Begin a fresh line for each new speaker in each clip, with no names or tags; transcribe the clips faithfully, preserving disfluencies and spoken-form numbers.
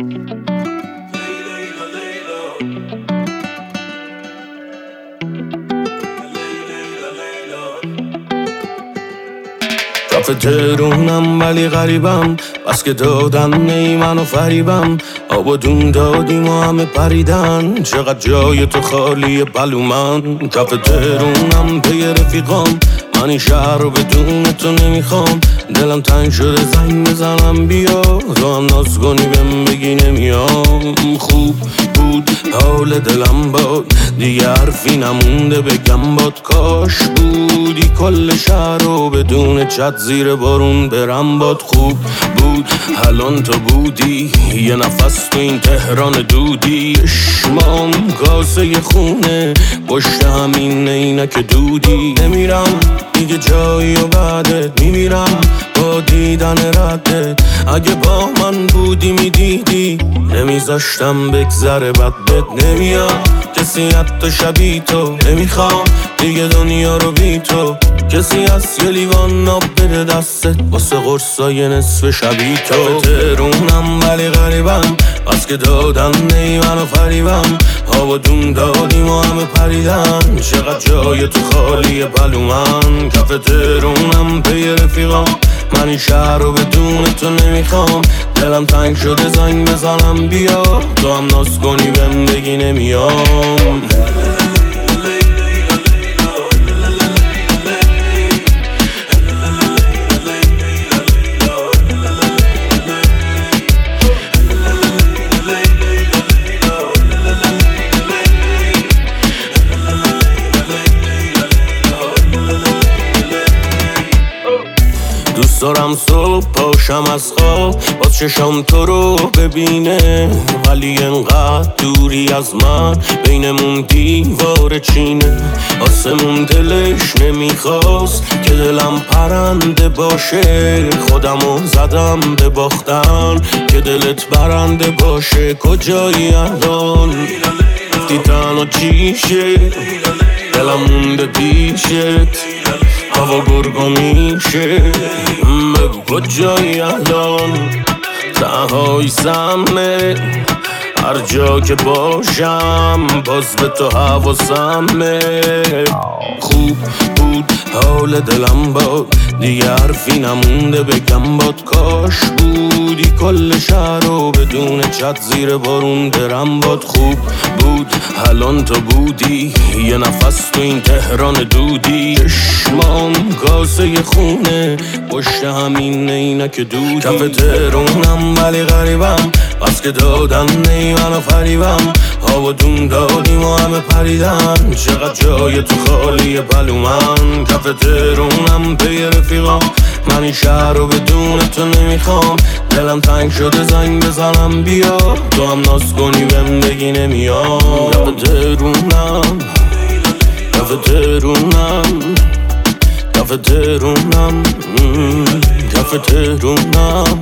کف تهرونم ولی غریبم، بس که دادن نی منو فریبم. آب و دون دادیم و همه پریدن، چقدر جای تو خالیه بلومن. کف تهرونم پی رفیقام، من این شهر رو بدون تو نمیخوام. دلم تنگ شده زنگ بزنم بیا، تو هم ناز کنی بهم بگی نمیام. خوب بود حال دلم باد، دیگه حرفی نمونده بگم باد. کاش بودی کل شهر رو بدون چت زیر بارون برم باد. خوب بود الان تو بودی، یه نفس تو این تهران دودی. اشمام کاسه خونه پشت همین عینک دودی. نمیرم دیگه جایی و بعدت میمیرم با دیدن ردت. اگه با من بودی میدیدی نمیذاشتم بگذره بد بد. نمیاد کسی حتی شبیه تو، نمیخوام دیگه دنیا رو بی تو. کسی از یه لیوان آب بده دستت واسه قرصای نصف شبیه تو. تهرونم ولی غریبم، بس که دادن نی منو فریبم. آب و دون دادیم و همه پریدن، چقدر جای تو خالیه بلومن. کف تهرونم پی رفیقام، من این شهر رو بدون تو نمیخوام. دلم تنگ شده زنگ بزنم بیا، تو هم ناز کنی بهم بگی نمیام. دوست دارم صبح پاشم از خواب باز چشم تو رو ببینه، ولی انقدر دوری از من بینمون دیوار چینه. آسمون دلش نمیخواست که دلم پرنده باشه، خودمو زدم به باختن که دلت برنده باشه. کجایی الان رفتی تنها چیشه، دلم مونده پیشت هوا گرگا میشه. بگو کجایی الان تنهایی سمه، هر جا که باشم باز به تو حواسمه. خوب بود حال دلم باد، دیگه حرفی نمونده بگم باد. کاش بودی کل شهر رو بدون چت زیر بارون برم باد. خوب بود الان تو بودی، یه نفس تو این تهران دودی. اشمام کاسه خونه پشت همین عینک دودی. کف تهرونم ولی غریبم، بس که دادن نی منو فریبم. آب و دون دادیم و همه پریدن، چقدر جای تو خالیه بلومن. کف تهرونم پی رفیقام، من این شهر رو بدون تو نمیخوام. دلم تنگ شده زنگ بزنم بیا، تو هم ناز کنی بهم بگی نمیام. کف تهرونم کف تهرونم کف تهرونم کف تهرونم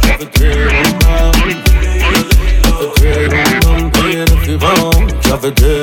کف تهرونم